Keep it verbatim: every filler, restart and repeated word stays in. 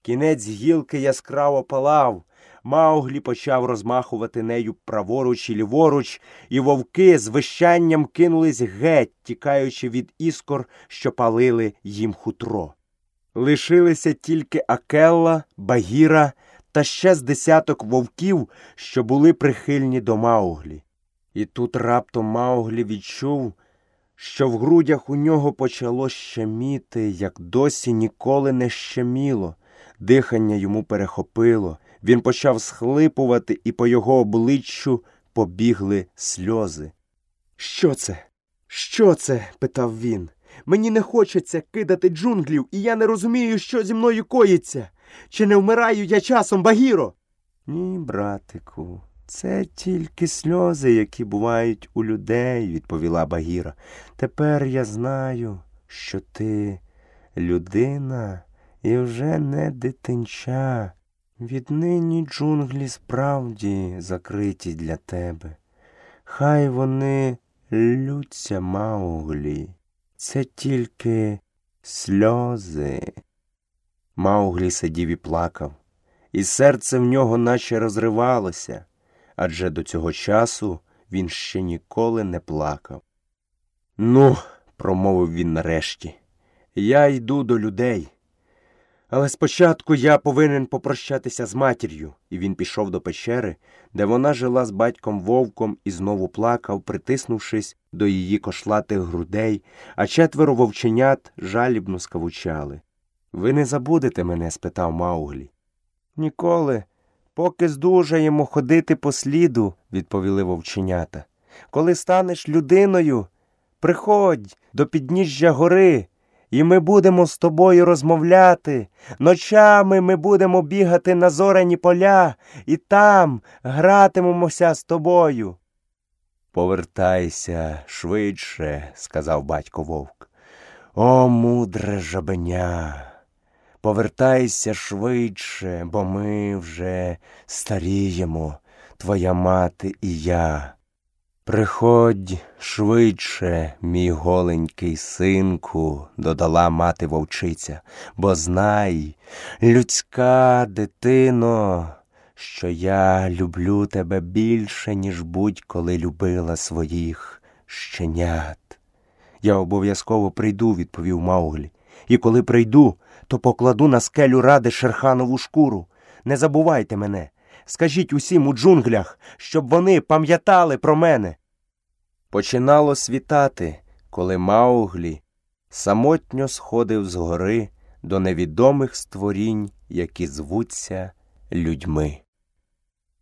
Кінець гілки яскраво палав. Мауглі почав розмахувати нею праворуч і ліворуч, і вовки з вищанням кинулись геть, тікаючи від іскор, що палили їм хутро. Лишилися тільки Акелла, Багіра та ще з десяток вовків, що були прихильні до Мауглі. І тут раптом Мауглі відчув, що в грудях у нього почало щеміти, як досі ніколи не щеміло. Дихання йому перехопило. Він почав схлипувати, і по його обличчю побігли сльози. «Що це? Що це?» – питав він. «Мені не хочеться кидати джунглів, і я не розумію, що зі мною коїться. Чи не вмираю я часом, Багіро?» «Ні, братику, це тільки сльози, які бувають у людей», – відповіла Багіра. «Тепер я знаю, що ти людина і вже не дитинча. Віднині джунглі справді закриті для тебе. Хай вони лються, Мауглі. Це тільки сльози». Мауглі сидів і плакав, і серце в нього наче розривалося, адже до цього часу він ще ніколи не плакав. «Ну», – промовив він нарешті, – «я йду до людей. Але спочатку я повинен попрощатися з матір'ю». І він пішов до печери, де вона жила з батьком Вовком, і знову плакав, притиснувшись до її кошлатих грудей, а четверо вовченят жалібно скавучали. «Ви не забудете мене?» – спитав Мауглі. «Ніколи, поки здужаємо ходити по сліду», – відповіли вовченята. «Коли станеш людиною, приходь до підніжжя гори, і ми будемо з тобою розмовляти. Ночами ми будемо бігати на зоряні поля, і там гратимемося з тобою». «Повертайся швидше», – сказав батько Вовк. «О, мудре жабеня! Повертайся швидше, бо ми вже старіємо, твоя мати і я. Приходь швидше, мій голенький синку», – додала мати вовчиця, «бо знай, людська дитино, що я люблю тебе більше, ніж будь-коли любила своїх щенят». «Я обов'язково прийду», – відповів Мауглі. «І коли прийду, то покладу на скелю ради шерханову шкуру. Не забувайте мене. Скажіть усім у джунглях, щоб вони пам'ятали про мене». Починало світати, коли Мауглі самотньо сходив з гори до невідомих створінь, які звуться людьми.